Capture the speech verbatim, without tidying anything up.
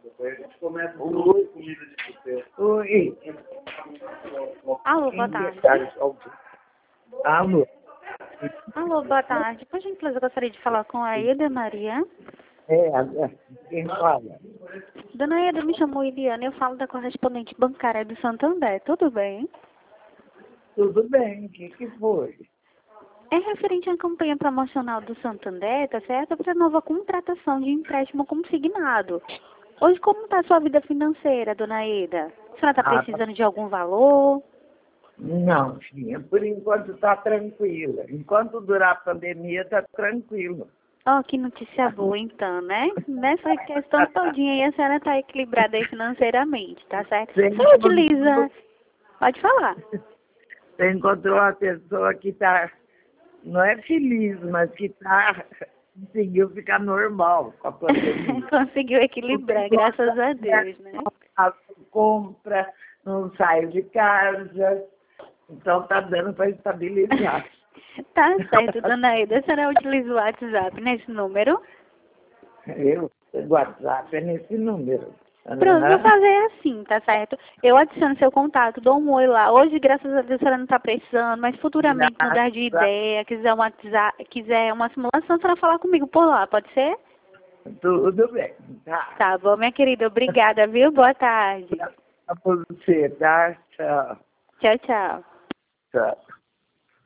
Depois a gente começa com comida de boteco. Oi. Alô, boa tarde. Alô. Alô, boa tarde. Por gentileza, eu gostaria de falar com a Eda Maria. É, quem fala? Dona Eda, me chamou Eliana, eu falo da correspondente bancária do Santander, tudo bem? Tudo bem, o que que foi? É referente à campanha promocional do Santander, tá certo? Para nova contratação de empréstimo consignado. Hoje, como está a sua vida financeira, dona Eda? A senhora está Ah, precisando de algum valor? Não, filha, por enquanto está tranquila. Enquanto durar a pandemia, está tranquilo. Oh, que notícia boa, então, né? Nessa questão todinha aí, a senhora está equilibrada aí financeiramente, tá certo? Você Você utiliza... Pode falar. Você encontrou uma pessoa que está, não é feliz, mas que está, conseguiu ficar normal com a pandemia. Conseguiu equilibrar, graças a Deus, né? Compra, não sai de casa, então está dando para estabilizar. Tá certo, dona Eda. A senhora utiliza o WhatsApp nesse número? Eu, o WhatsApp é nesse número. Pronto, vou fazer assim, tá certo? Eu adiciono seu contato, dou um oi lá. Hoje, graças a Deus, a senhora não tá precisando, mas futuramente mudar de ideia, quiser um WhatsApp, quiser uma simulação, a senhora falar comigo por lá, pode ser? Tudo bem, tá? Tá bom, minha querida. Obrigada, viu? Boa tarde. Pra você, tá? Tchau. Tchau, tchau. Tchau.